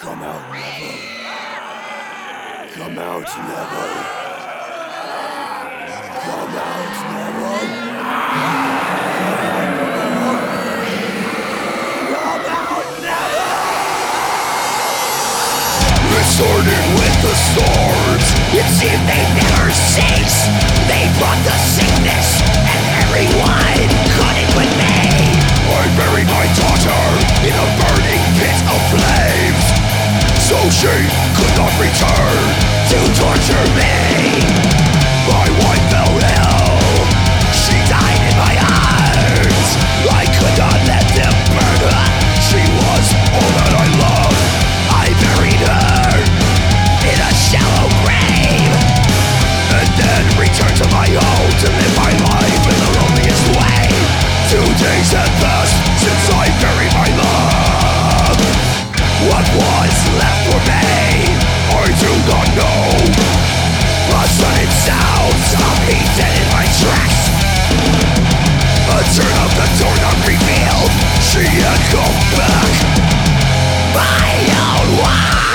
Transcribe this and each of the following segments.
Come out never. Come out never. Come out never. Come out never. It started with the stars. It seemed they never cease. They brought the sickness, and everyone caught it with me. I buried my daughter in a burning pit of flames, so she could not return to torture me. My wife fell ill. She died in my arms. I could not let them burn her. She was all that I loved. I buried her in a shallow grave, and then returned to my home to live my life in the loneliest way. 2 days had passed since I buried my love. What was left for me? I do not know. A sudden sound stopped me dead in my tracks. A turn of the door not revealed. She had come back. My own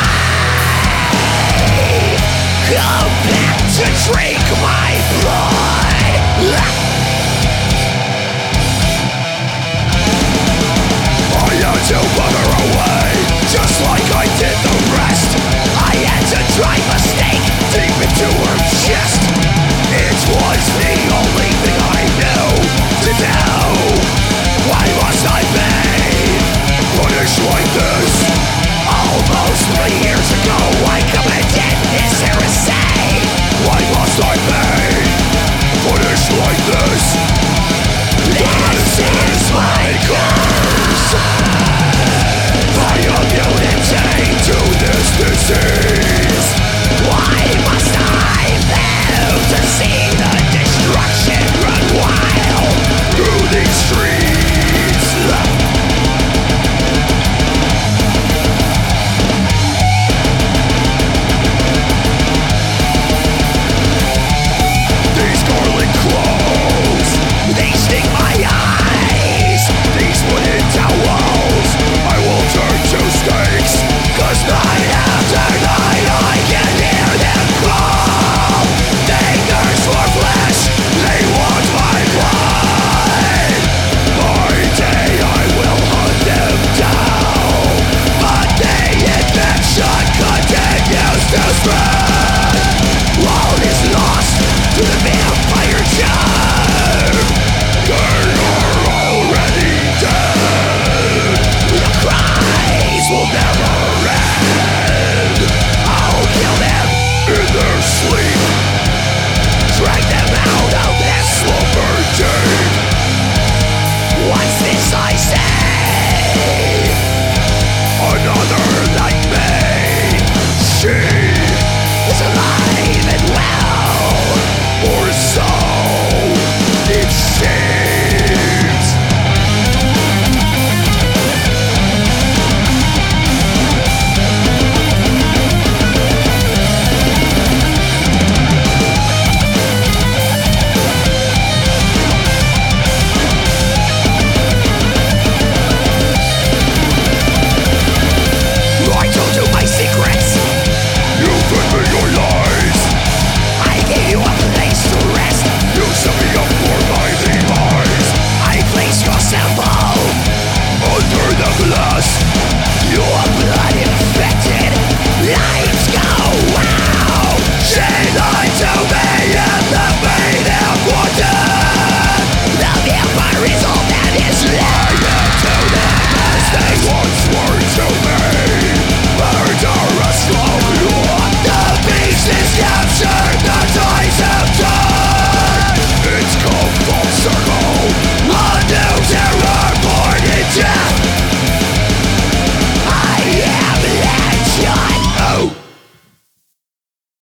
wife, come back to drink my blood.